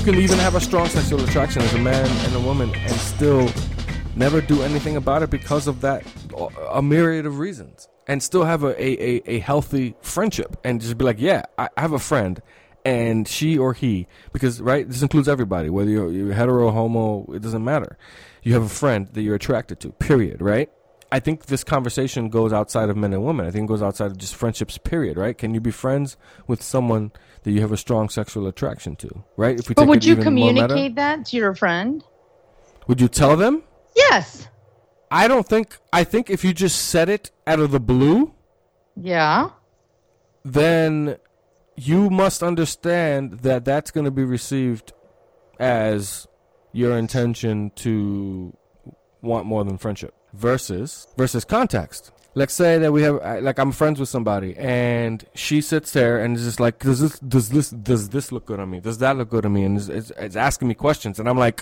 can even have a strong sexual attraction as a man and a woman and still never do anything about it because of that, a myriad of reasons, and still have a healthy friendship and just be like, yeah, I have a friend, and she or he, because, right, this includes everybody, whether you're hetero or homo, it doesn't matter. You have a friend that you're attracted to, period, right? I think this conversation goes outside of men and women. I think it goes outside of just friendships, period, right? Can you be friends with someone that you have a strong sexual attraction to, right? If we but would you communicate that to your friend? Would you tell them? Yes. I think if you just said it out of the blue, yeah, then you must understand that that's going to be received as your intention to want more than friendship versus context. Let's say that we have, like, I'm friends with somebody and she sits there and is just like, does this look good on me? Does that look good on me? And it's asking me questions, and I'm like,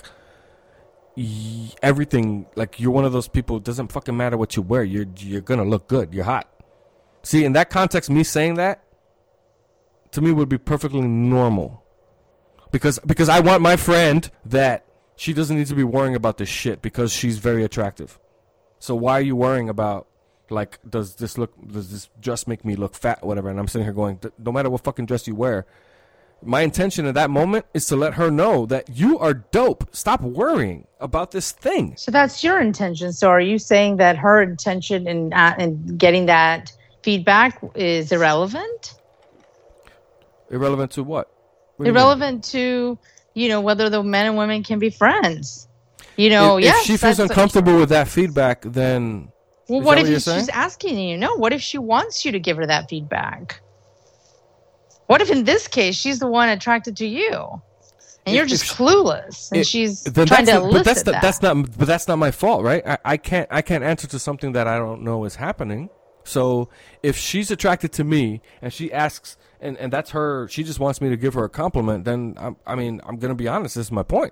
everything, like, you're one of those people, it doesn't fucking matter what you wear, you're gonna look good, you're hot. See, in that context, me saying that to me would be perfectly normal, because I want my friend that she doesn't need to be worrying about this shit because she's very attractive. So why are you worrying about, like, does this dress make me look fat, whatever? And I'm sitting here going, no matter what fucking dress you wear, my intention at that moment is to let her know that you are dope. Stop worrying about this thing. So that's your intention. So are you saying that her intention in getting that feedback is irrelevant? Irrelevant to what? Irrelevant to, whether the men and women can be friends. If she feels uncomfortable with that feedback, then... Well, what if she's asking you? No, what if she wants you to give her that feedback? What if in this case she's the one attracted to you, and you're just clueless, and she's trying to elicit that? That's not my fault, right? I can't answer to something that I don't know is happening. So if she's attracted to me and she asks, and that's her, she just wants me to give her a compliment, then I'm gonna be honest. This is my point.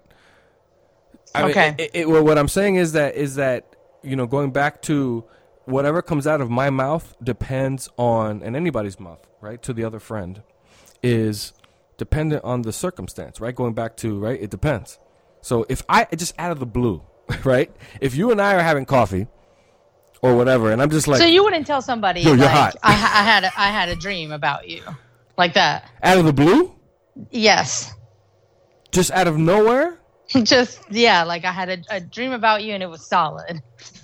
Okay. What I'm saying is that going back to whatever comes out of my mouth depends on, and anybody's mouth, right, to the other friend, is dependent on the circumstance, right? Going back to, right, it depends. So if I just out of the blue, right, if you and I are having coffee or whatever, and I'm just like, so you wouldn't tell somebody, yo, you're hot. I had a dream about you, like that, out of the blue? Yes. Just out of nowhere? Just, yeah, like I had a dream about you and it was solid.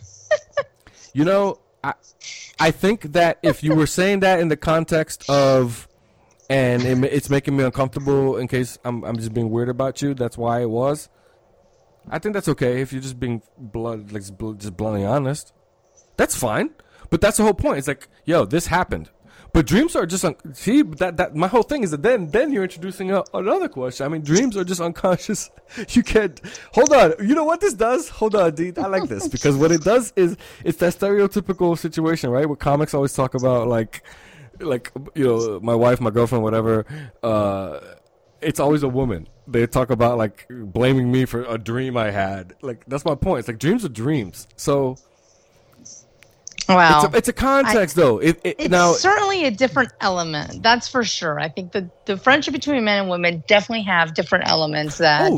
I think that if you were saying that in the context of, and it's making me uncomfortable in case I'm just being weird about you, that's why it was, I think that's okay if you're just being just bluntly honest. That's fine. But that's the whole point. It's like, yo, this happened. But dreams are just see that my whole thing is that then you're introducing another question. I mean, dreams are just unconscious. You can't hold on. You know what this does? Hold on, D. I like this because what it does is it's that stereotypical situation, right? Where comics always talk about like my wife, my girlfriend, whatever. It's always a woman. They talk about like blaming me for a dream I had. Like that's my point. It's like dreams are dreams. So. Wow. It's a context, though. It's certainly a different element. That's for sure. I think the friendship between men and women definitely have different elements that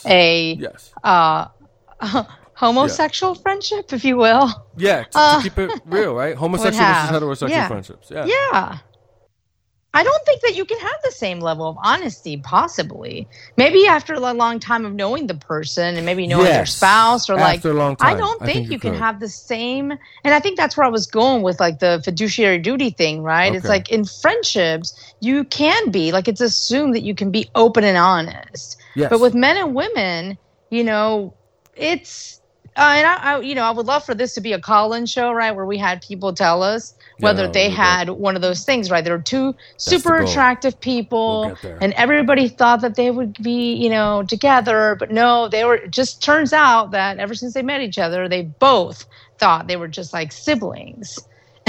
homosexual friendship, if you will. Yeah, to keep it real, right? Homosexual versus heterosexual friendships. Yeah. Yeah. I don't think that you can have the same level of honesty, possibly. Maybe after a long time of knowing the person and maybe knowing their spouse or after a long time. I don't think you can have the same. And I think that's where I was going with like the fiduciary duty thing, right? Okay. It's like in friendships, you can be like, it's assumed that you can be open and honest. Yes. But with men and women, it's, and I would love for this to be a call-in show, right? Where we had people tell us whether they had one of those things, right? There were two super attractive people, and everybody thought that they would be, together, but no, they were. Just turns out that ever since they met each other, they both thought they were just like siblings,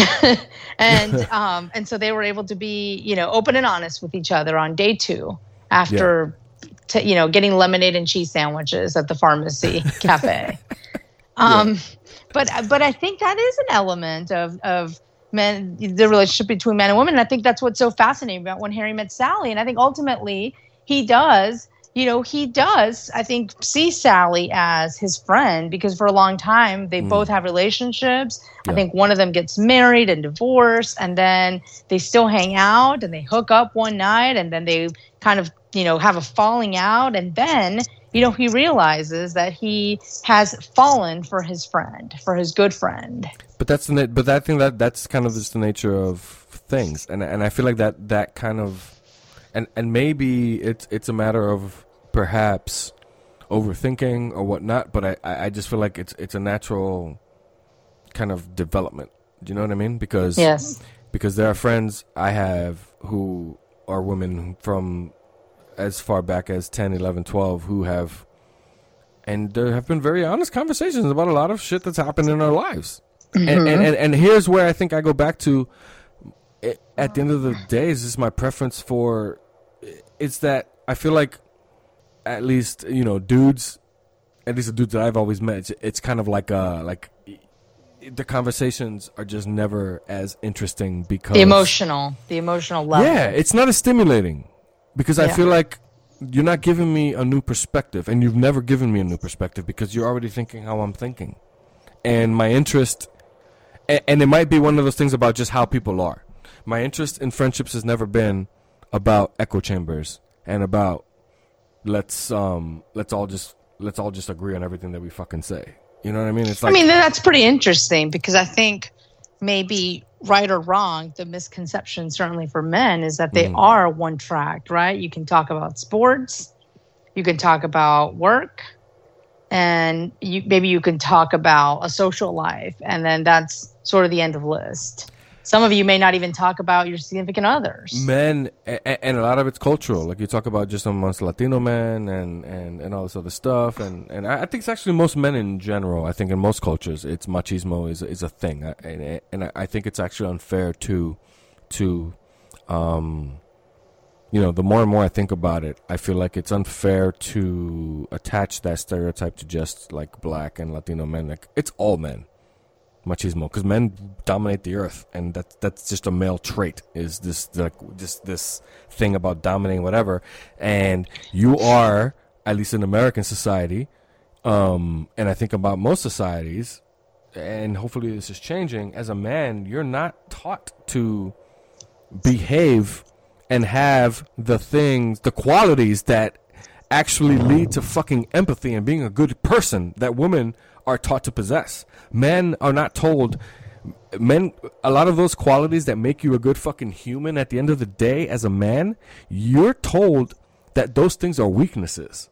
and so they were able to be, open and honest with each other on day 2 after, getting lemonade and cheese sandwiches at the pharmacy cafe. But I think that is an element of men, the relationship between men and women. And I think that's what's so fascinating about When Harry Met Sally. And I think ultimately he does, he does, I think, see Sally as his friend because for a long time they both have relationships. Yeah. I think one of them gets married and divorced, and then they still hang out and they hook up one night, and then they kind of, have a falling out, and then, he realizes that he has fallen for his friend, for his good friend. But I think that's kind of just the nature of things, and I feel like that kind of, and maybe it's a matter of perhaps overthinking or whatnot, but I just feel like it's a natural kind of development. Do you know what I mean? Because there are friends I have who are women from as far back as 10, 11, 12 who have, and there have been very honest conversations about a lot of shit that's happened in our lives. Mm-hmm. And here's where I think I go back to, at the end of the day, is just my preference for, it's that I feel like at least, dudes, at least the dudes that I've always met, it's kind of like the conversations are just never as interesting because the emotional level. Yeah, it's not as stimulating because I feel like you're not giving me a new perspective, and you've never given me a new perspective because you're already thinking how I'm thinking. And my interest, and it might be one of those things about just how people are. My interest in friendships has never been about echo chambers and about let's all just agree on everything that we fucking say. You know what I mean? It's like, that's pretty interesting because I think maybe right or wrong, the misconception certainly for men is that they are one track, right? You can talk about sports, you can talk about work, and maybe you can talk about a social life, and then that's sort of the end of the list. Some of you may not even talk about your significant others. Men, and a lot of it's cultural. Like you talk about just amongst Latino men and all this other stuff. And I think it's actually most men in general. I think in most cultures, it's machismo is a thing. And I think it's actually unfair to the more and more I think about it, I feel like it's unfair to attach that stereotype to just like black and Latino men. Like it's all men. Machismo, because men dominate the earth, and that's just a male trait. Is this thing about dominating whatever? And you are, at least in American society, and I think about most societies, and hopefully this is changing. As a man, you're not taught to behave and have the qualities that actually lead to fucking empathy and being a good person that women are taught to possess. Men are not told. A lot of those qualities that make you a good fucking human at the end of the day as a man, you're told that those things are weaknesses.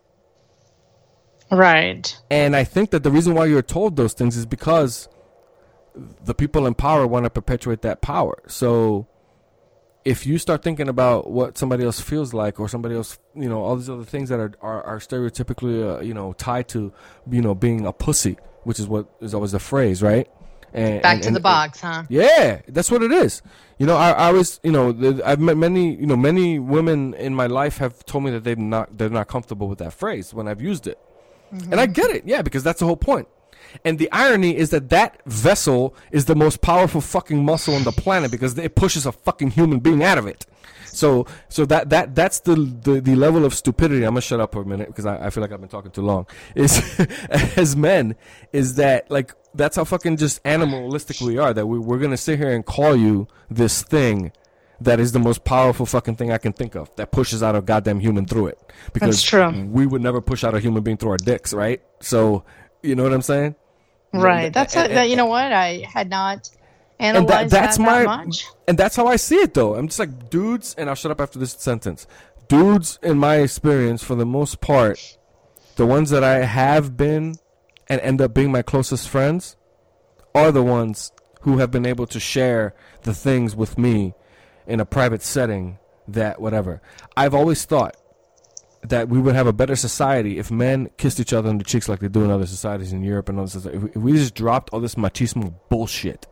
Right. And I think that the reason why you're told those things is because the people in power want to perpetuate that power. So if you start thinking about what somebody else feels like, or somebody else, all these other things that are stereotypically, tied to, being a pussy, which is what is always the phrase, right? Back to the box, huh? Yeah, that's what it is. I always, I've met many women in my life have told me that they're not comfortable with that phrase when I've used it, and I get it, yeah, because that's the whole point. And the irony is that vessel is the most powerful fucking muscle on the planet because it pushes a fucking human being out of it. So that's the level of stupidity. I'm gonna shut up for a minute because I feel like I've been talking too long. Is as men, is that like that's how fucking just animalistic we are. That we're gonna sit here and call you this thing that is the most powerful fucking thing I can think of that pushes out a goddamn human through it. Because that's true. We would never push out a human being through our dicks, right? So you know what I'm saying? Right. You know what? I had not analyzed that much. And that's how I see it, though. I'm just like, dudes, and I'll shut up after this sentence. Dudes, in my experience, for the most part, the ones that I have been and end up being my closest friends are the ones who have been able to share the things with me in a private setting that whatever. I've always thought that we would have a better society if men kissed each other on the cheeks like they do in other societies in Europe and other societies. If we just dropped all this machismo bullshit.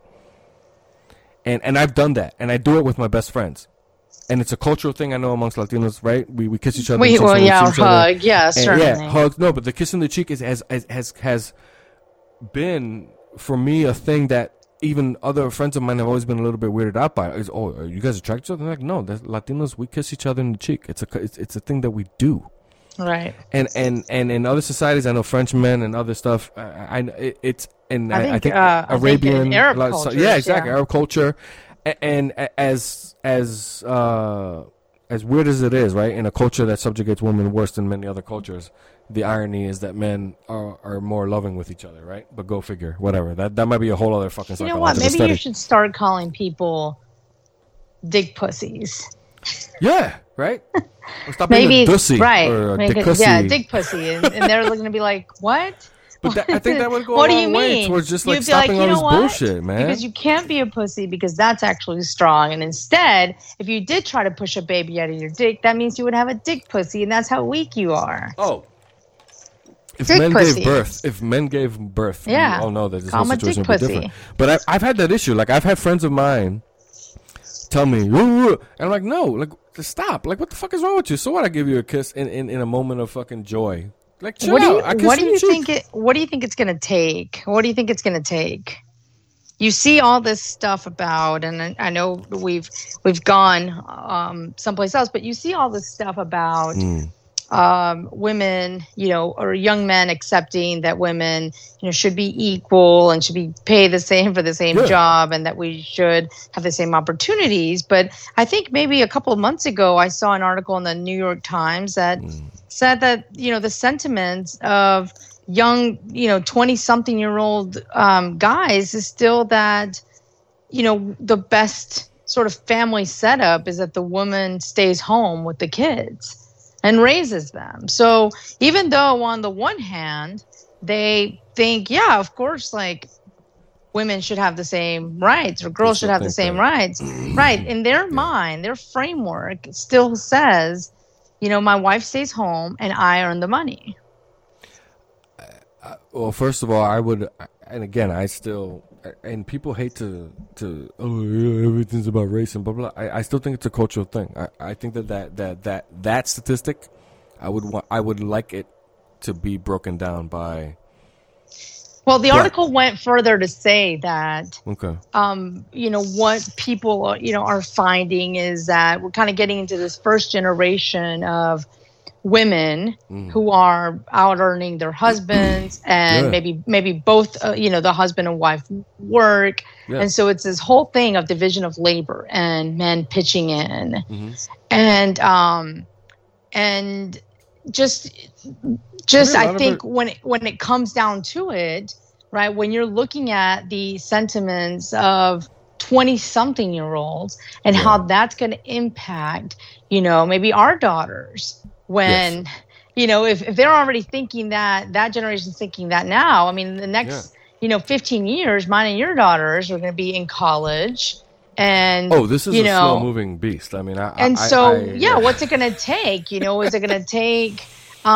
And I've done that, and I do it with my best friends. And it's a cultural thing I know amongst Latinos, right? We kiss each other. Hug, yeah, certainly. Yeah, hug. No, but the kiss in the cheek has been for me a thing that even other friends of mine have always been a little bit weirded out by. Are you guys attracted to each other? I'm like, no, Latinos, we kiss each other in the cheek. It's a thing that we do. Right. And in other societies, I know French men and other stuff. I think Arabian, Arab cultures, yeah, exactly, Arab culture, and as weird as it is, right? In a culture that subjugates women worse than many other cultures, the irony is that men are more loving with each other, right? But go figure, whatever. That might be a whole other fucking psychological You know what? Maybe study. you should start calling people dick pussies. Yeah, right? Or stop being a dussy, right? Or a dick pussy. Yeah, dick pussy, and they're going to be like, "What?" But I think that would go what a do you long way mean? towards just You'd stopping all this bullshit, man. Because you can't be a pussy because that's actually strong. And instead, if you did try to push a baby out of your dick, that means you would have a dick pussy, and that's how weak you are. Oh. If dick men pussies. gave birth, yeah. we all know that this Call whole situation would be different. Pussy. But I've had that issue. Like, I've had friends of mine tell me, "Ooh," and I'm like, no, like, just stop. Like, what the fuck is wrong with you? So what? I give you a kiss in a moment of fucking joy. Like, chill out. What do you think it's going to take? What do you think it's going to take? You see all this stuff about, and I know we've gone someplace else, but you see all this stuff about women, or young men accepting that women, should be equal and should be paid the same for the same job, and that we should have the same opportunities. But I think maybe a couple of months ago, I saw an article in the New York Times that said that, the sentiments of young, 20-something-year-old guys is still that, the best sort of family setup is that the woman stays home with the kids and raises them. So even though on the one hand, they think, yeah, of course, like, women should have the same rights, or girls should have the same rights. Right. In their mind, their framework still says, my wife stays home and I earn the money. Well, first of all, I would, and again, and people hate to everything's about race and blah blah. I still think it's a cultural thing. I think that statistic, I would like it to be broken down by. Well, the article went further to say that, okay, what people, are finding is that we're kind of getting into this first generation of women who are out earning their husbands, and maybe both, the husband and wife work. Yeah. And so it's this whole thing of division of labor and men pitching in. And just I think when it comes down to it, right, when you're looking at the sentiments of 20-something-year-olds and how that's going to impact, maybe our daughters when, if they're already thinking that generation's thinking that now, I mean, the next, 15 years, mine and your daughters are going to be in college. And this is a slow-moving beast. I mean, what's it going to take? Is it going to take?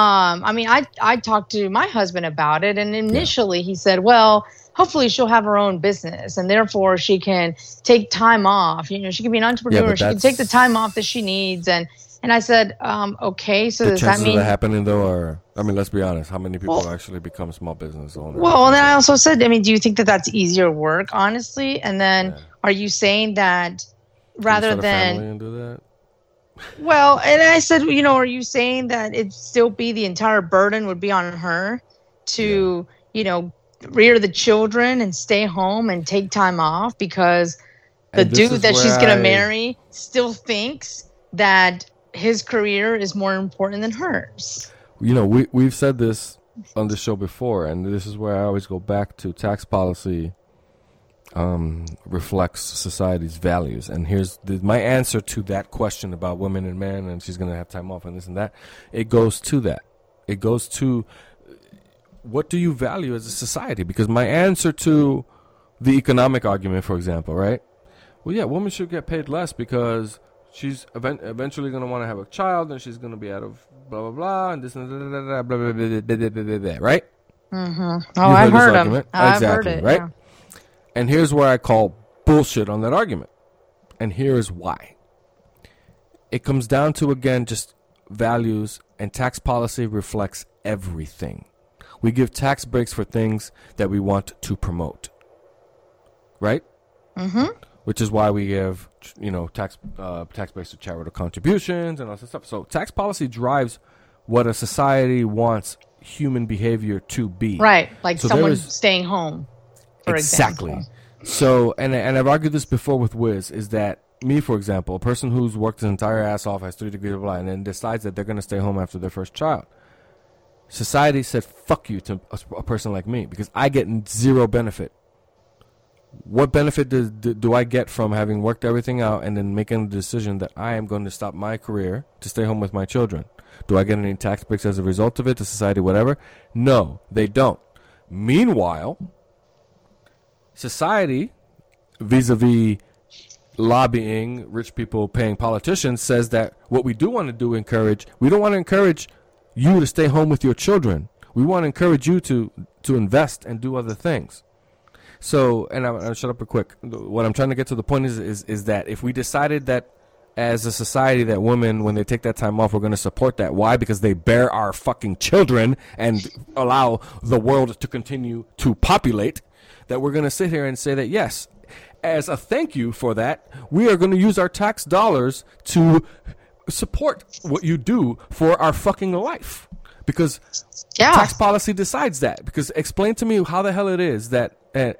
I talked to my husband about it, and initially he said, "Well, hopefully she'll have her own business, and therefore she can take time off. She can be an entrepreneur. She can take the time off that she needs." And I said, "Okay, so does that mean?" The chances of that happening, though, are, let's be honest. How many people actually become small business owners? Well, and then I also said, do you think that that's easier work, honestly? And then, are you saying that rather than family and do that? Well, and I said, are you saying that it'd still be the entire burden would be on her to, rear the children and stay home and take time off because the dude that she's going to marry still thinks that his career is more important than hers? We've said this on the show before, and this is where I always go back to tax policy reflects society's values. And here's my answer to that question about women and men, and she's going to have time off and this and that. It goes to that. It goes to what do you value as a society? Because my answer to the economic argument, for example, right? Well, yeah, women should get paid less because she's eventually going to want to have a child, and she's going to be out of blah, blah, blah, and this and blah, blah, blah, blah, blah, blah, blah, right? Mm-hmm. Oh, I've heard him. Exactly, I've heard it, right? Yeah. And here's where I call bullshit on that argument. And here is why. It comes down to, again, just values, and tax policy reflects everything. We give tax breaks for things that we want to promote. Right? Mm-hmm. Which is why we give, tax breaks to charitable contributions and all that stuff. So tax policy drives what a society wants human behavior to be. Right, like so someone staying home, for exactly. example. So, and I've argued this before with Wiz, is that me, for example, a person who's worked his entire ass off, has 3 degrees of life, and then decides that they're going to stay home after their first child. Society said, fuck you to a person like me because I get zero benefit. What benefit do I get from having worked everything out and then making the decision that I am going to stop my career to stay home with my children? Do I get any tax breaks as a result of it to society, whatever? No, they don't. Meanwhile, society, vis-a-vis lobbying, rich people paying politicians, says that what we do want to do we don't want to encourage you to stay home with your children. We want to encourage you to invest and do other things. So, and I'll shut up real quick. What I'm trying to get to the point is that if we decided that as a society that women, when they take that time off, we're going to support that. Why? Because they bear our fucking children and allow the world to continue to populate, that we're going to sit here and say that, yes, as a thank you for that, we are going to use our tax dollars to support what you do for our fucking life. Because tax policy decides that. Because explain to me how the hell it is that,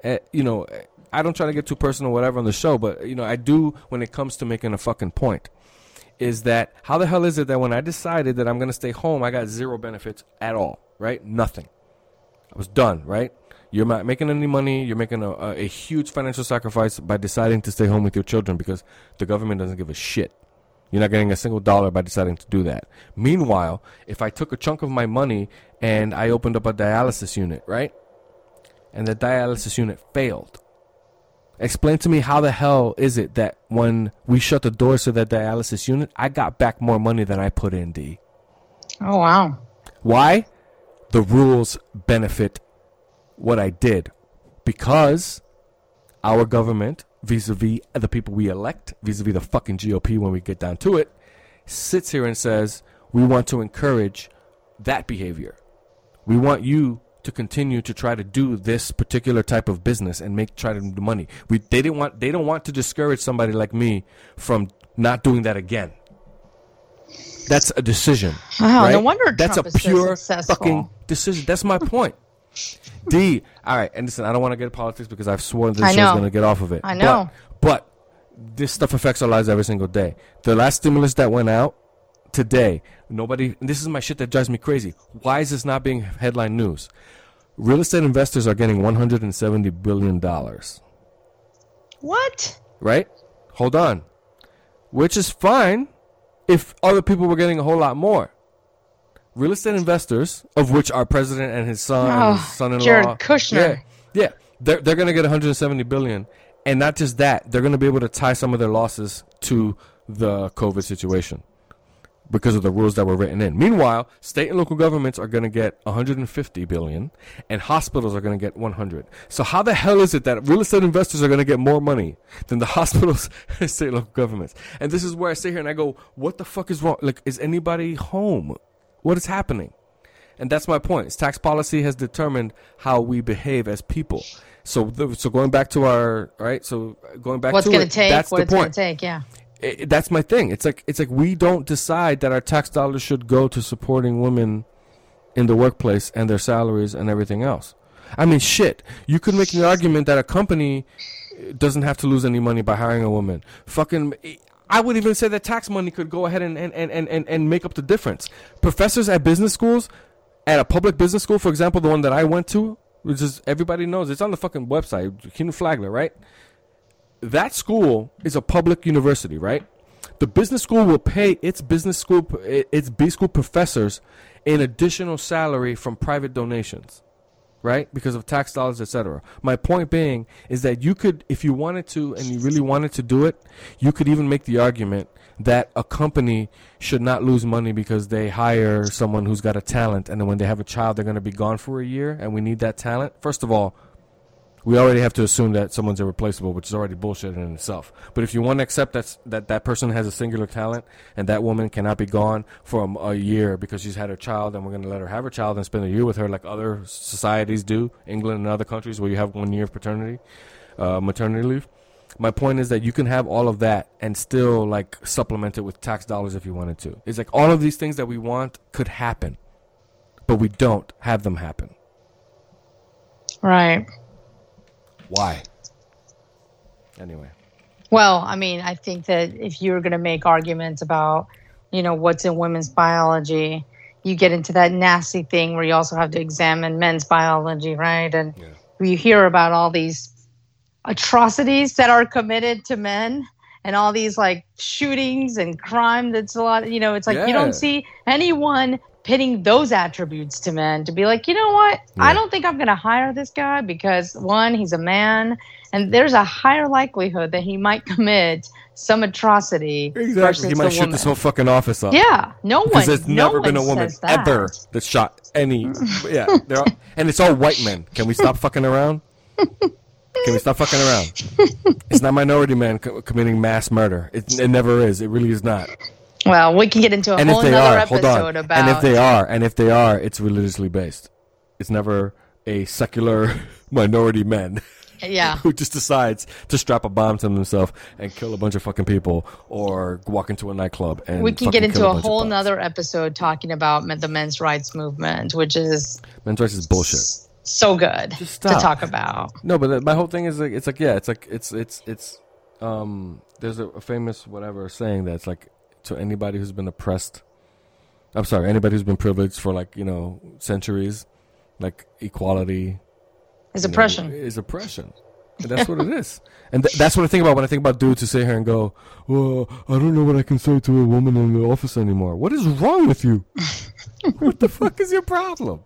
I don't try to get too personal or whatever on the show, but, I do when it comes to making a fucking point. Is that, how the hell is it that when I decided that I'm going to stay home, I got zero benefits at all, right? Nothing. I was done, right? You're not making any money. You're making a huge financial sacrifice by deciding to stay home with your children because the government doesn't give a shit. You're not getting a single dollar by deciding to do that. Meanwhile, if I took a chunk of my money and I opened up a dialysis unit, right? And the dialysis unit failed. Explain to me how the hell is it that when we shut the doors to that dialysis unit, I got back more money than I put in, D? Oh, wow. Why? The rules benefit what I did. Because our government, vis-a-vis the people we elect, vis-a-vis the fucking GOP when we get down to it, sits here and says, we want to encourage that behavior. We want you to continue to try to do this particular type of business and try to do money. They don't want to discourage somebody like me from not doing that again. That's a decision. Wow, right? No wonder that's Trump a is so pure successful. Fucking decision. That's my point. D. All right, and listen, I don't want to get into politics because I've sworn this show's going to get off of it. I know. But this stuff affects our lives every single day. The last stimulus that went out today, this is my shit that drives me crazy. Why is this not being headline news? Real estate investors are getting $170 billion. What? Right? Hold on. Which is fine if other people were getting a whole lot more. Real estate investors, of which our president and his son and his son-in-law, Jared Kushner. Yeah, they're going to get $170 billion, and not just that, they're going to be able to tie some of their losses to the COVID situation because of the rules that were written in. Meanwhile, state and local governments are going to get $150 billion, and hospitals are going to get $100. So how the hell is it that real estate investors are going to get more money than the hospitals and state and local governments? And this is where I sit here and I go, what the fuck is wrong? Like, is anybody home? What is happening? And that's my point. Tax policy has determined how we behave as people. So going back to our, right? So going back what's to gonna it, take, that's what the it's point. going to take, yeah. That's my thing. It's like we don't decide that our tax dollars should go to supporting women in the workplace and their salaries and everything else. I mean, shit. You could make the argument that a company doesn't have to lose any money by hiring a woman. Fucking, I would even say that tax money could go ahead and make up the difference. Professors at business schools, at a public business school, for example, the one that I went to, which is everybody knows, it's on the fucking website, Keenan Flagler, right? That school is a public university, right? The business school will pay its B school professors an additional salary from private donations, right? Because of tax dollars, etc. My point being is that you could, if you wanted to and you really wanted to do it, you could even make the argument that a company should not lose money because they hire someone who's got a talent, and then when they have a child, they're going to be gone for a year, and we need that talent. First of all, we already have to assume that someone's irreplaceable, which is already bullshit in itself. But if you want to accept that person has a singular talent and that woman cannot be gone for a year because she's had her child, and we're going to let her have her child and spend a year with her like other societies do, England and other countries where you have 1 year of maternity leave, My point is that you can have all of that and still like supplement it with tax dollars if you wanted to. It's like all of these things that we want could happen, but we don't have them happen. Right. Why? Anyway. Well, I mean, I think that if you're going to make arguments about, what's in women's biology, you get into that nasty thing where you also have to examine men's biology, right? And you hear about all these atrocities that are committed to men and all these like shootings and crime. That's a lot, it's like you don't see anyone pitting those attributes to men to be like, you know what? I don't think I'm going to hire this guy because one, he's a man and there's a higher likelihood that he might commit some atrocity. Exactly. He might shoot this whole fucking office up. Yeah. No one. Because there's never been a woman ever that shot any. And it's all white men. Can we stop fucking around? Can we stop fucking around? It's not minority men committing mass murder. It never is. It really is not. Well, we can get into a whole other episode about. And if they are, it's religiously based. It's never a secular minority men. Yeah. Who just decides to strap a bomb to himself and kill a bunch of fucking people or walk into a nightclub and we can get into a whole nother episode talking about the men's rights movement, which is men's rights is bullshit. So good to talk about. No, but my whole thing is like it's there's a famous whatever saying that's like to anybody who's been oppressed. I'm sorry, anybody who's been privileged for like centuries, like equality. Is oppression. Is oppression. And that's what it is. And that's what I think about when I think about dudes who sit here and go, well, I don't know what I can say to a woman in the office anymore. What is wrong with you? What the fuck is your problem?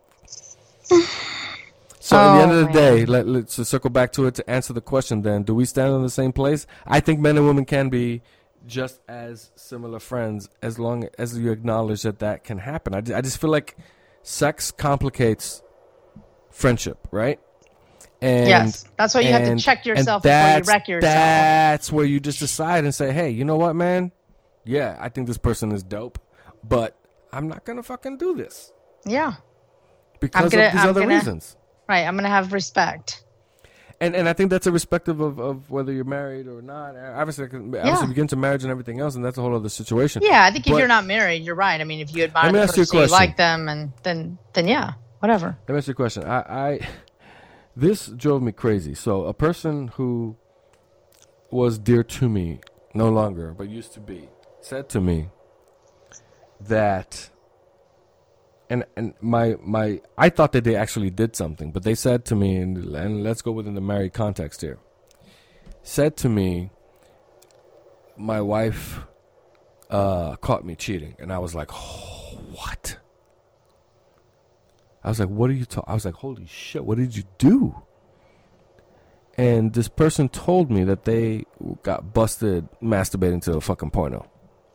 So at the end of the day, let's circle back to it to answer the question then. Do we stand in the same place? I think men and women can be just as similar friends as long as you acknowledge that can happen. I just feel like sex complicates friendship, right? And, yes, that's why you have to check yourself before you wreck yourself. That's where you just decide and say, hey, you know what, man? Yeah, I think this person is dope, but I'm not going to fucking do this. Yeah. Because of these other reasons. Right, I'm going to have respect. And I think that's irrespective of whether you're married or not. Obviously, you get into marriage and everything else, and that's a whole other situation. Yeah, I think if you're not married, you're right. I mean, if you admire the person, you like them, and then yeah, whatever. Let me ask you a question. This drove me crazy. So a person who was dear to me, no longer, but used to be, said to me that, and I thought that they actually did something, but they said to me, and let's go within the married context here, said to me, my wife caught me cheating, and I was like, oh, what? I was like, what are you talking? I was like, holy shit, what did you do? And this person told me that they got busted masturbating to a fucking porno.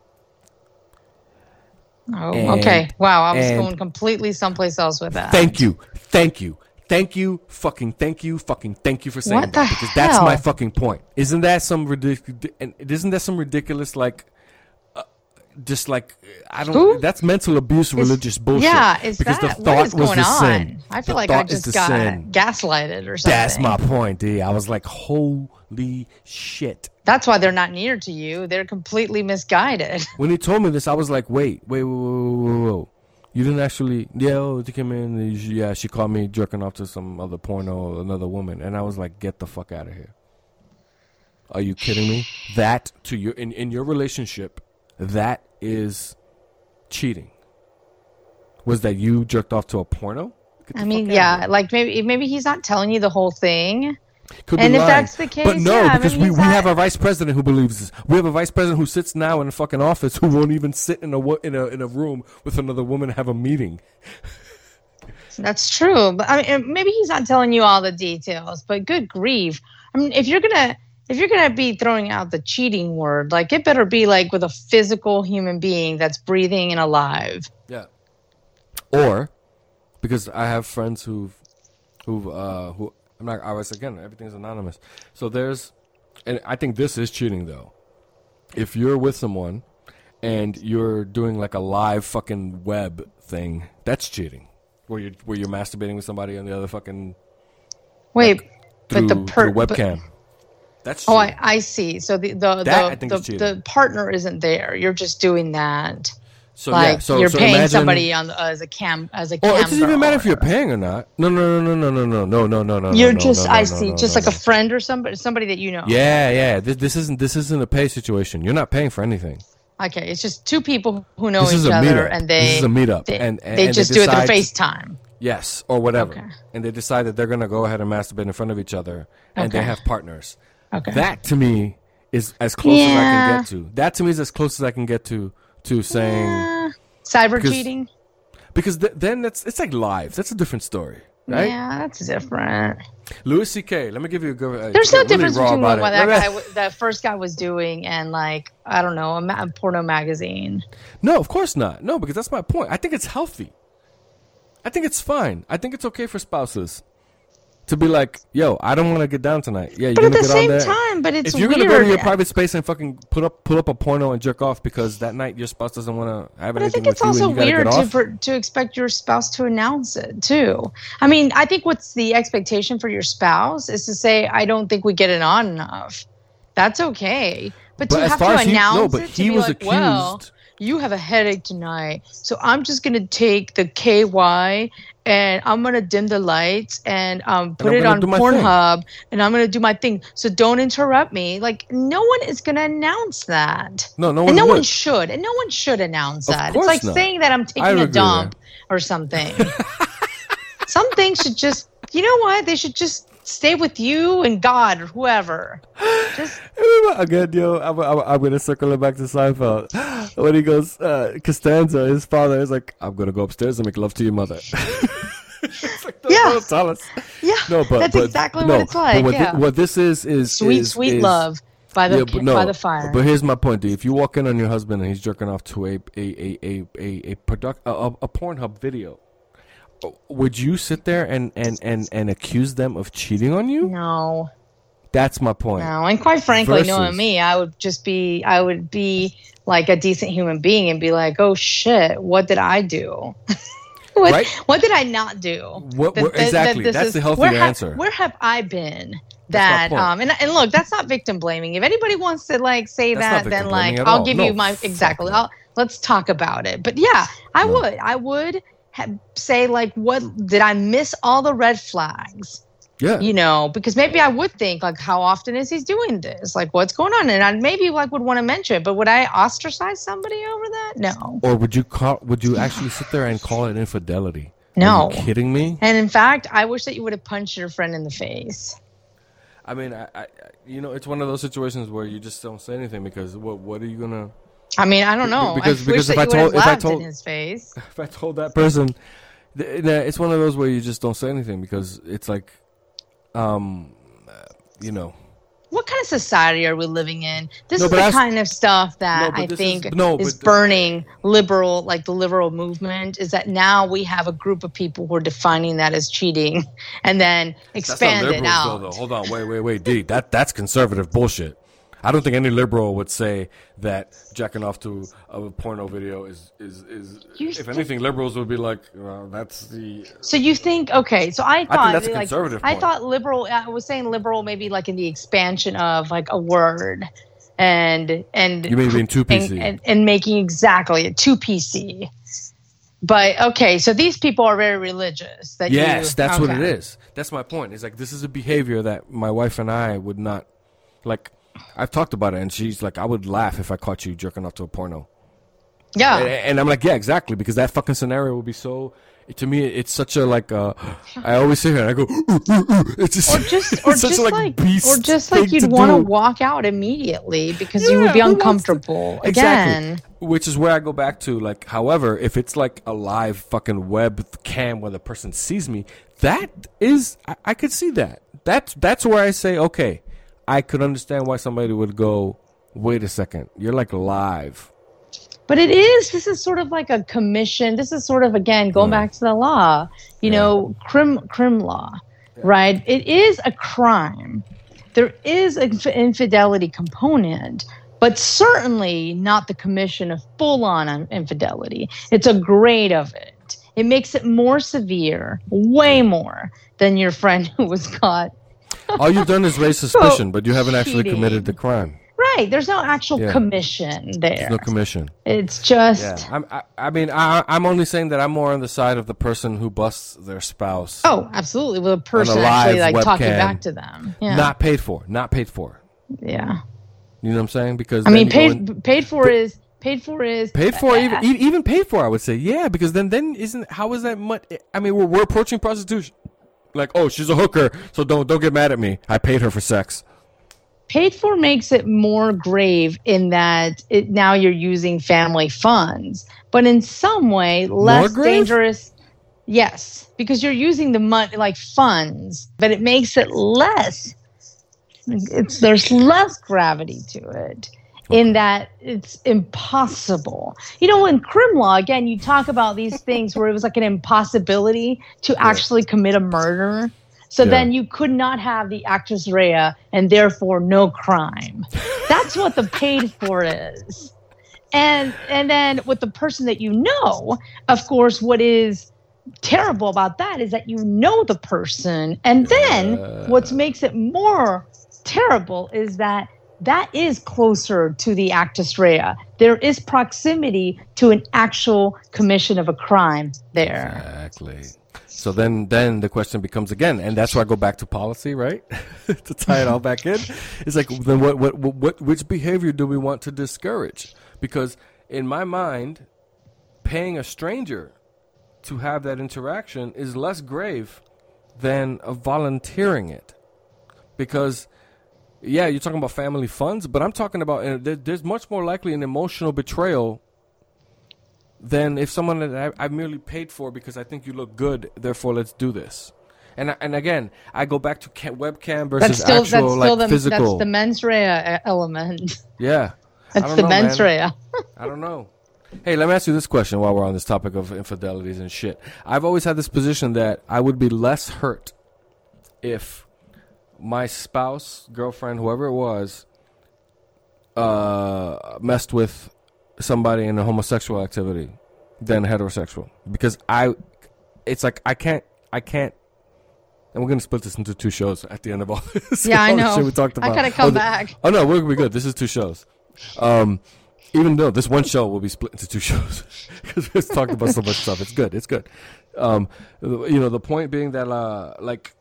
Oh, okay. Wow, I was going completely someplace else with that. Thank you for saying that. Because that's my fucking point. Isn't that some ridiculous, like, just like that's mental abuse, religious bullshit. Yeah, because the thought was the sin. I feel like I just got gaslighted or something. That's my point, D. I was like, holy shit. That's why they're not near to you. They're completely misguided. When he told me this, I was like, wait. You didn't actually? Yeah, she came in. Yeah, she caught me jerking off to some other porno, another woman, and I was like, get the fuck out of here. Are you kidding me? That to your in your relationship. That is cheating. Was that you jerked off to a porno? I mean, yeah, like maybe he's not telling you the whole thing. Could and be if lying. That's the case, but no, because we have a vice president who believes this. We have a vice president who sits now in a fucking office who won't even sit in a room with another woman and have a meeting. That's true, but I mean, maybe he's not telling you all the details. But good grief! I mean, if you're gonna be throwing out the cheating word, like it better be like with a physical human being that's breathing and alive. Yeah. Or because I have friends who I'm not. I was again. Everything's anonymous. So and I think this is cheating though. If you're with someone and you're doing like a live fucking web thing, that's cheating. Where you're masturbating with somebody on the other fucking. Wait, through but the webcam. That's Oh, cheating. I see. So the partner isn't there. You're just doing that. So like so you're paying imagine, somebody as a cam. Or it doesn't even matter if you're paying or not. No. You're just like a friend or somebody that you know. Yeah. This isn't a pay situation. You're not paying for anything. Okay, it's just two people who know each other, and this is a meetup, and they just do it through FaceTime. Yes, or whatever. Okay. And they decide that they're going to go ahead and masturbate in front of each other, and they have partners. Okay. That, to me, is as close as I can get to. That, to me, is as close as I can get to saying... cyber cheating? Because then it's like live. That's a different story, right? Yeah, that's different. Louis C.K., let me give you a good... There's no difference between what that first guy was doing and, like, I don't know, a porno magazine. No, of course not. No, because that's my point. I think it's healthy. I think it's fine. I think it's okay for spouses to be like, yo, I don't want to get down tonight. Yeah, but at the same time, but it's if you're weird. Gonna go to your private space and fucking pull up a porno and jerk off because that night your spouse doesn't want to have anything with you, and you gotta get off. But I think it's also weird to expect your spouse to announce it too. I mean, I think what's the expectation for your spouse is to say, I don't think we get it on enough. That's okay, but to have to announce it, to be like, accused. Well, you have a headache tonight, so I'm just gonna take the KY and I'm gonna dim the lights and put it on Pornhub and I'm gonna do my thing. So don't interrupt me. Like no one is gonna announce that. No one. And no one should. And no one should announce that. It's like saying that I'm taking a dump or something. Some things should just. You know what? They should just stay with you and God or whoever. Just again, yo, I'm gonna circle it back to Seinfeld when he goes, Costanza, his father is like, I'm gonna go upstairs and make love to your mother. It's like, don't tell us. Yeah, no, but that's exactly what it's like. What this is sweet love by the fire. But here's my point, dude. If you walk in on your husband and he's jerking off to a Pornhub video, would you sit there and accuse them of cheating on you? No. That's my point. No, and quite frankly, knowing me, I would be like a decent human being and be like, oh shit, what did I do? What did I not do? Exactly. That's the healthy answer. Where have I been? And look, that's not victim blaming. If anybody wants to like say that, then like I'll give you my exactly. Let's talk about it. But yeah, I would say like, what did I miss all the red flags? Yeah, you know, because maybe I would think like, how often is he doing this? Like, what's going on? And I maybe like would want to mention it, but would I ostracize somebody over that? No. Or would you actually sit there and call it infidelity? No. Are you kidding me? And in fact, I wish that you would have punched your friend in the face. I mean, I it's one of those situations where you just don't say anything because what are you gonna? I mean, I don't know. Because if I told in his face, if I told that person, it's one of those where you just don't say anything because it's like. You know. What kind of society are we living in? This is the kind of stuff that I think is burning the liberal movement, is that now we have a group of people who are defining that as cheating and then expand it out. Though. Hold on, wait, D. That's conservative bullshit. I don't think any liberal would say that jacking off to a porno video is if anything, liberals would be like, well, that's the. So you think okay? So I thought that's a conservative point. I thought liberal. I was saying liberal, maybe like in the expansion of like a word, and you mean being 2PC and making exactly a 2PC. But okay, so these people are very religious. That's what it is. That's my point. It's like this is a behavior that my wife and I would not like. I've talked about it, and she's like, I would laugh if I caught you jerking off to a porno. Yeah. And I'm like, yeah, exactly, because that fucking scenario would be so, to me, it's such a, like, I always sit here and I go, it's just like you'd want to walk out immediately because you would be uncomfortable. Again. Exactly. Which is where I go back to, like, however, if it's like a live fucking web cam where the person sees me, that is, I could see that. That's where I say, okay. I could understand why somebody would go, wait a second, you're like live. But this is sort of like a commission. This is sort of, again, going back to the law, you know, crim law, right? It is a crime. There is an infidelity component, but certainly not the commission of full-on infidelity. It's a grade of it. It makes it more severe, way more than your friend who was caught All you've done is raise suspicion, but you haven't actually committed the crime. Right. There's no actual commission there. There's no commission. It's just. Yeah. I'm only saying that I'm more on the side of the person who busts their spouse. Oh, absolutely. With a person actually like talking back to them. Yeah. Not paid for. Not paid for. Yeah. You know what I'm saying? Because I mean, paid for is even paid for. I would say because then how is that much? I mean, we're approaching prostitution. Like, oh, she's a hooker, so don't get mad at me. I paid her for sex. Paid for makes it more grave in that now you're using family funds, but in some way less dangerous. Yes, because you're using the money like funds, but it makes it less. There's less gravity to it in that it's impossible. You know, in crim law, again, you talk about these things where it was like an impossibility to actually commit a murder. So then you could not have the actus rea and therefore no crime. That's what the paid for is. And then with the person that you know, of course, what is terrible about that is that you know the person. And then what makes it more terrible is that is closer to the actus rea. There is proximity to an actual commission of a crime there. Exactly. So then the question becomes again, and that's why I go back to policy, right? To tie it all back in. It's like, then which behavior do we want to discourage? Because in my mind, paying a stranger to have that interaction is less grave than volunteering it. Because, you're talking about family funds, but I'm talking about there's much more likely an emotional betrayal than if someone that I merely paid for because I think you look good, therefore let's do this. And again, I go back to webcam versus physical. That's the mens rea element. Yeah. That's the mens rea. I don't know. Hey, let me ask you this question while we're on this topic of infidelities and shit. I've always had this position that I would be less hurt if my spouse, girlfriend, whoever it was, messed with somebody in a homosexual activity than heterosexual, because it's like I can't, and we're gonna split this into 2 shows at the end of all this. Yeah, I know. Shit we talked about. I gotta come back. Oh no, we're good. This is 2 shows. Even though this one show will be split into 2 shows because we've talked about so much stuff. It's good. It's good. The point being that like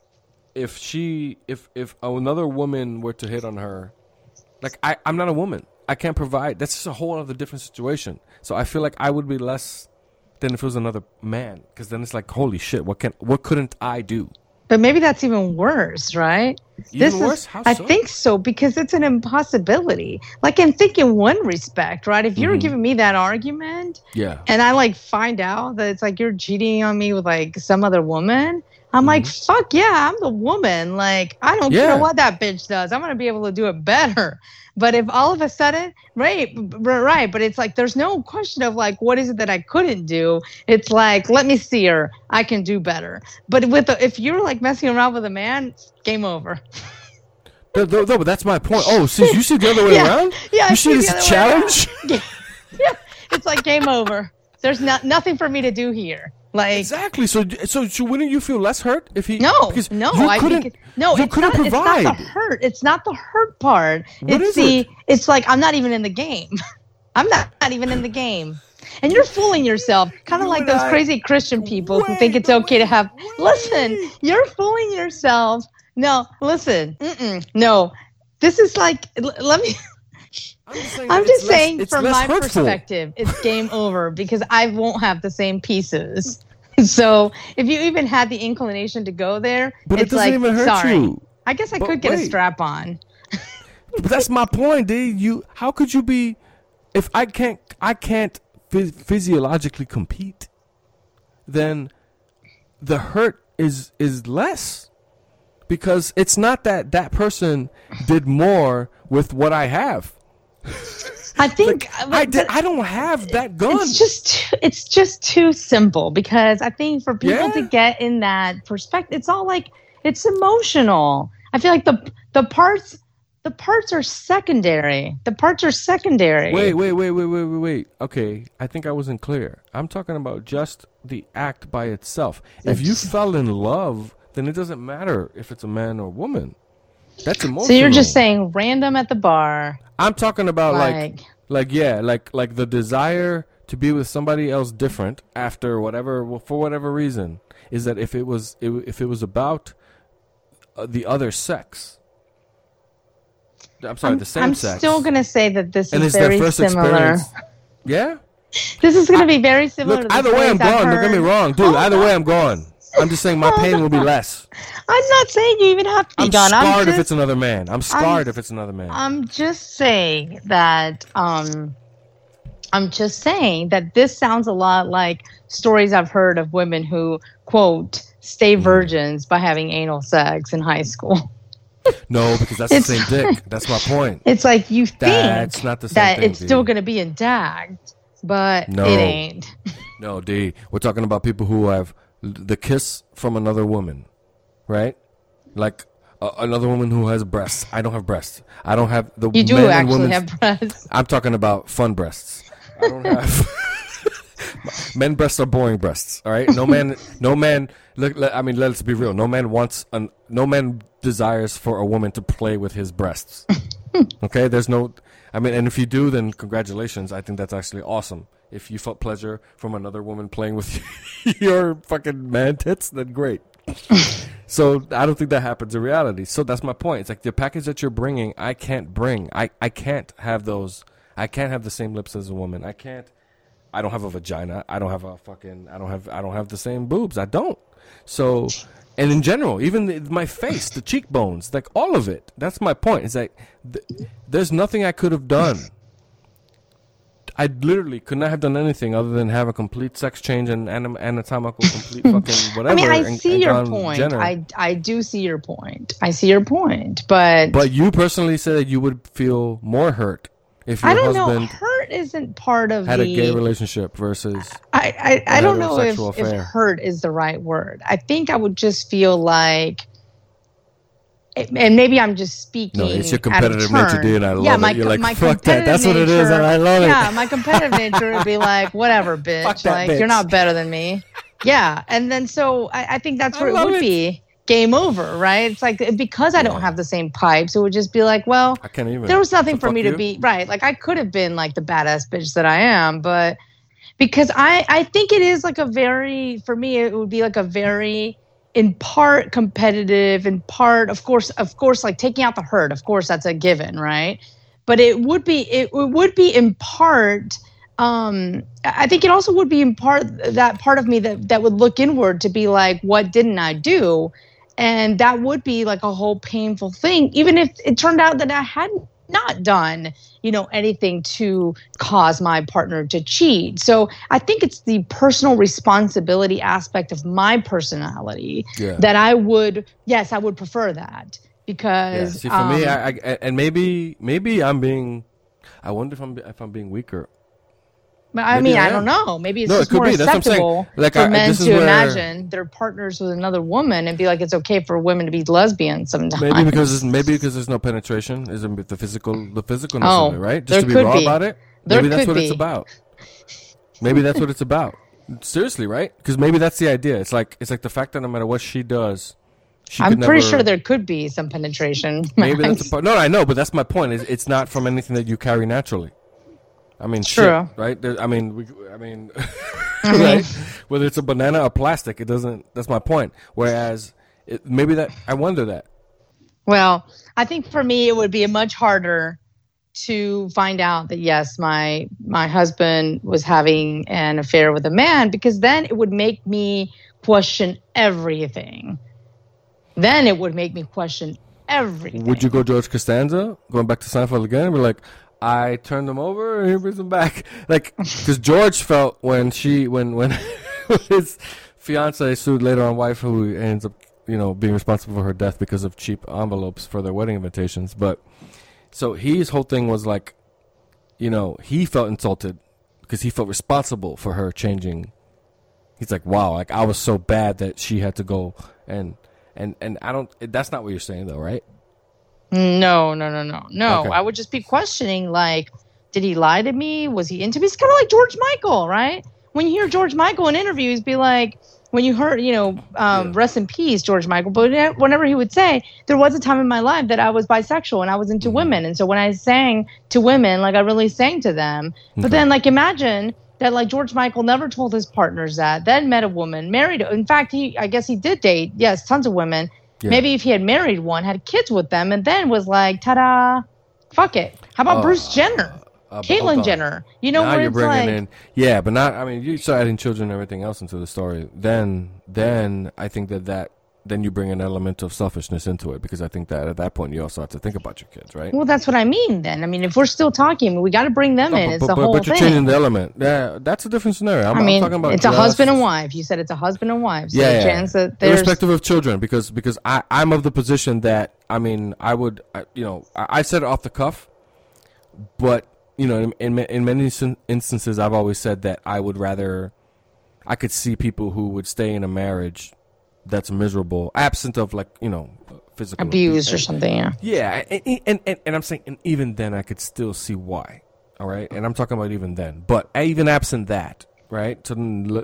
if another woman were to hit on her, like I'm not a woman. I can't provide. That's just a whole other different situation. So I feel like I would be less than if it was another man, because then it's like, holy shit, what couldn't I do? But maybe that's even worse, right? Even worse? How so? I think so, because it's an impossibility. Like, and think in one respect, right? If you're giving me that argument, and I like find out that it's like you're cheating on me with like some other woman, I'm like, fuck yeah, I'm the woman. Like, I don't care what that bitch does. I'm gonna be able to do it better. But if all of a sudden, right, but it's like there's no question of like, what is it that I couldn't do? It's like, let me see her. I can do better. But if you're like messing around with a man, game over. No, but that's my point. Oh, so you see the other way around? Yeah, you see this challenge? Yeah, it's like game over. There's nothing for me to do here. Like, exactly. So wouldn't you feel less hurt if he? No. It's not provide. the hurt. It's not the hurt part. It's like I'm not even in the game. I'm not even in the game. And you're fooling yourself, kind of like those crazy Christian people who think it's okay to have. Listen, you're fooling yourself. No, listen. No, this is like. Let me. I'm just saying from my perspective, it's game over because I won't have the same pieces. So if you even had the inclination to go there, but it's it doesn't even hurt you. I guess I could get a strap on. But that's my point, dude. How could you be? If I can't physiologically compete, then the hurt is less, because it's not that person did more with what I have. I think like, I don't have that gun. It's just too simple, because I think for people to get in that perspective, it's all like it's emotional. I feel like the parts are secondary. The parts are secondary. Wait. Okay, I think I wasn't clear. I'm talking about just the act by itself. If you fell in love, then it doesn't matter if it's a man or a woman. That's emotional. So you're just saying random at the bar. I'm talking about like the desire to be with somebody else different for whatever reason, is that if it was about the other sex. I'm sorry, the same sex. I'm still gonna say that this is very similar. Yeah. This is gonna be very similar. Look, either way I'm gone. Don't get me wrong, dude. Either way I'm gone. I'm just saying my pain will be less. I'm not saying you even have to be gone. I'm scarred if it's another man. I'm scarred if it's another man. I'm just saying that. This sounds a lot like stories I've heard of women who, quote, stay virgins by having anal sex in high school. No, because that's the same dick. That's my point. It's like you think that's not the same that thing, it's still going to be intact, but it ain't. No, D. We're talking about people who have the kiss from another woman, right? Like another woman who has breasts. I don't have breasts. I don't have the. You do actually have breasts. I'm talking about fun breasts. I don't have. Men breasts are boring breasts. All right. No man. I mean, let's be real. No man desires for a woman to play with his breasts. Okay. There's no. I mean, and if you do, then congratulations. I think that's actually awesome. If you felt pleasure from another woman playing with your fucking man tits, then great. So I don't think that happens in reality. So that's my point. It's like the package that you're bringing, I can't bring. I can't have those. I can't have the same lips as a woman. I don't have a vagina. I don't have the same boobs. I don't. So, and in general, even my face, the cheekbones, like all of it. That's my point. It's like there's nothing I could have done. I literally could not have done anything other than have a complete sex change and anatomical complete fucking whatever. I mean, I see your point. I do see your point. I see your point, but you personally said that you would feel more hurt if your husband hurt isn't part of had a gay relationship versus I don't know if hurt is the right word. I think I would just feel like, and maybe I'm just speaking. No, it's your competitive nature, dude. I love it. You're like, fuck that. That's nature, what it is, and I love it. Yeah, my competitive nature would be like, whatever, bitch. Fuck that, like, bitch. You're not better than me. Yeah, and then so I think that's where it would be. Game over, right? It's like, because I don't have the same pipes, it would just be like, well, I can't even. There was nothing for me to be, right? Like, I could have been like the badass bitch that I am, but because I think it is like for me, it would be like a very, in part competitive, in part, of course, like taking out the hurt, of course, that's a given, right? But it would be in part, I think it also would be in part that part of me that would look inward to be like, what didn't I do? And that would be like a whole painful thing, even if it turned out that I had not done, anything to cause my partner to cheat. So I think it's the personal responsibility aspect of my personality that I would prefer that, because see, for me, and maybe I wonder if I'm being weaker. But I mean, I don't know. Maybe it's just more acceptable for men to imagine their partners with another woman and be like, it's okay for women to be lesbians sometimes. Maybe because there's no penetration, is the physicalness of it, right? Just to be raw about it. Maybe that's what it's about. Maybe that's what it's about. Seriously, right? Because maybe that's the idea. It's like the fact that no matter what she does, I'm pretty sure there could be some penetration. Maybe that's a part. No, I know, but that's my point. It's not from anything that you carry naturally. I mean, true. Shit, right? Right? Whether it's a banana or plastic, it doesn't. That's my point. Whereas, I wonder that. Well, I think for me, it would be much harder to find out that yes, my husband was having an affair with a man, because then it would make me question everything. Would you go George Costanza, going back to Seinfeld again, and be like, I turned him over and he brings him back, like, because George felt when his fiance sued later on wife, who ends up being responsible for her death because of cheap envelopes for their wedding invitations. But so his whole thing was like, he felt insulted because he felt responsible for her changing. He's like, wow, like I was so bad that she had to go and I don't. That's not what you're saying though, right? No. Okay. I would just be questioning, like, did he lie to me? Was he into me? It's kind of like George Michael, right? When you hear George Michael in interviews be like, when you heard, rest in peace, George Michael. But whenever he would say, there was a time in my life that I was bisexual and I was into women. And so when I sang to women, like I really sang to them. But then like imagine that like George Michael never told his partners that, then met a woman, married. In fact, I guess he did date, yes, tons of women. Yeah. Maybe if he had married one, had kids with them, and then was like, ta-da, fuck it. How about Bruce Jenner? Caitlyn Jenner, now where you're bringing in, yeah, but not. I mean, you start adding children and everything else into the story. Then I think then you bring an element of selfishness into it, because I think that at that point you also have to think about your kids, right? Well, that's what I mean. Then I mean, if we're still talking, we got to bring them in. It's the whole thing. But you're changing the element. Yeah, that's a different scenario. I'm talking about it's a husband and wife. You said it's a husband and wife. So the chance that irrespective of children, because I'm of the position that I said it off the cuff, but. In many instances, I've always said that I could see people who would stay in a marriage that's miserable, absent of physical abuse or something. Yeah, and I'm saying, and even then, I could still see why. All right, and I'm talking about even then, but even absent that, right? To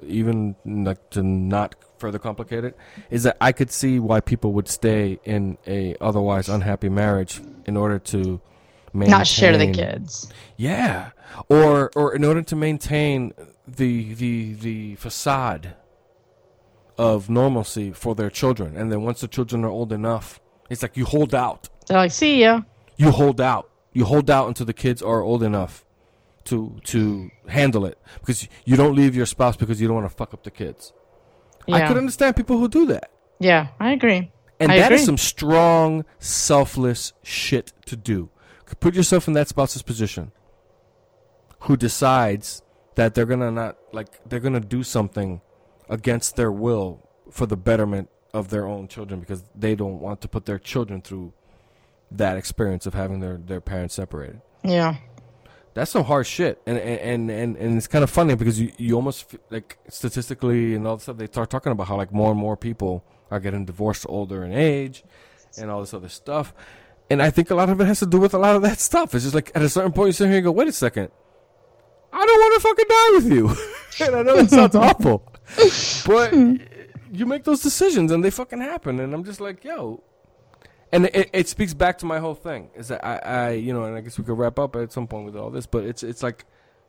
not further complicate it, is that I could see why people would stay in a otherwise unhappy marriage in order to. Not share the kids. Yeah, or in order to maintain the facade of normalcy for their children, and then once the children are old enough, it's like you hold out. They're like, see ya. You hold out. You hold out until the kids are old enough to handle it, because you don't leave your spouse because you don't want to fuck up the kids. Yeah. I could understand people who do that. Yeah, I agree. And that is some strong, selfless shit to do. Put yourself in that spouse's position, who decides that they're gonna do something against their will for the betterment of their own children, because they don't want to put their children through that experience of having their parents separated. Yeah, that's some hard shit, and it's kind of funny because you almost like statistically and all this stuff, they start talking about how like more and more people are getting divorced older in age and all this other stuff. And I think a lot of it has to do with a lot of that stuff. It's just like at a certain point you sit here and go, wait a second, I don't want to fucking die with you. And I know that sounds awful, but you make those decisions and they fucking happen. And I'm just like, yo. And it speaks back to my whole thing. Is that I and I guess we could wrap up at some point with all this, but it's like,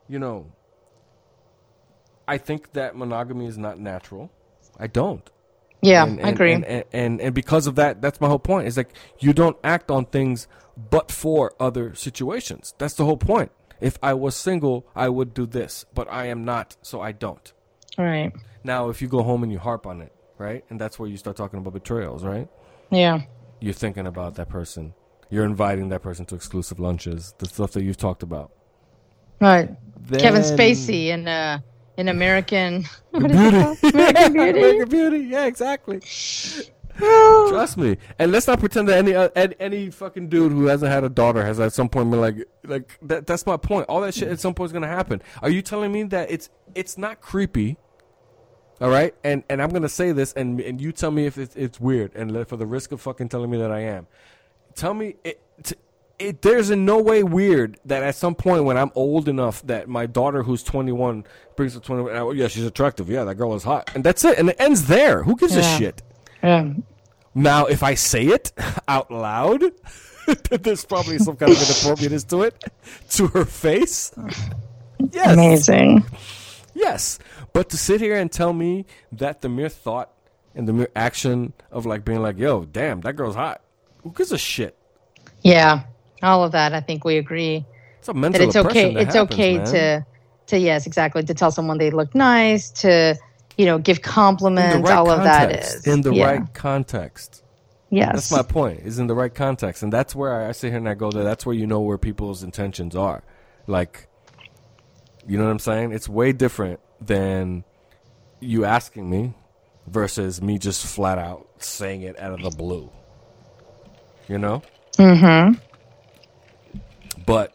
I think that monogamy is not natural. I don't. Yeah, I agree. And because of that, that's my whole point. It's like you don't act on things but for other situations. That's the whole point. If I was single, I would do this, but I am not, so I don't. Right. Now, if you go home and you harp on it, right? And that's where you start talking about betrayals, right? Yeah. You're thinking about that person. You're inviting that person to exclusive lunches, the stuff that you've talked about. Right. Then, Kevin Spacey in American Beauty. American Beauty. Yeah, exactly. Trust me. And let's not pretend that any fucking dude who hasn't had a daughter has at some point been like that. That's my point. All that shit at some point is gonna happen. Are you telling me that it's not creepy? All right, and I'm gonna say this, and you tell me if it's weird, and for the risk of fucking telling me that I am, tell me there's in no way weird that at some point when I'm old enough that my daughter who's 21 brings up 21, oh, yeah, she's attractive, yeah, that girl is hot, and that's it, and it ends there. Who gives a shit? Yeah. Now, if I say it out loud, there's probably some kind of inappropriateness to it, to her face. Yes. Amazing. Yes, but to sit here and tell me that the mere thought and the mere action of like being like, yo, damn, that girl's hot. Who gives a shit? Yeah. All of that, I think we agree. It's a mental oppression. It's okay to yes, exactly, to tell someone they look nice, to give compliments. All of that is in the right context. Yes, that's my point. Is in the right context, and that's where I sit here and I go there. That's where where people's intentions are. Like, you know what I'm saying? It's way different than you asking me versus me just flat out saying it out of the blue. You know? Mm-hmm. But,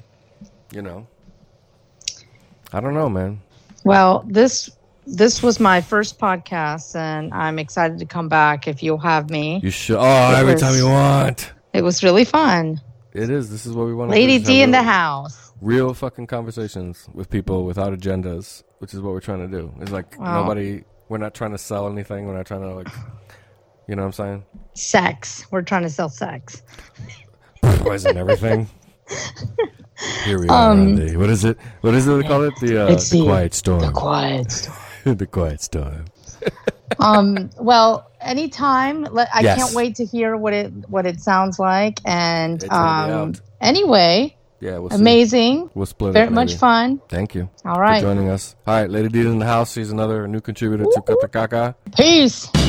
I don't know, man. Well, this was my first podcast, and I'm excited to come back if you'll have me. You should. Oh, every time you want. It was really fun. It is. This is what we want to do. Lady D in the house. Real fucking conversations with people without agendas, which is what we're trying to do. It's like we're We're not trying to sell anything. We're not trying to, like, you know what I'm saying? Sex. We're trying to sell sex. Poison everything. Here we are, Andy. What is it? What is it they call it? The Quiet Storm. The Quiet Storm. The Quiet Storm. Well, anytime. I can't wait to hear what it sounds like. And anyway, we'll amazing. We'll split Very it. Much fun. Thank you. All right. For joining us. All right, Lady D's in the house. She's another new contributor to Kata Kaka. Peace.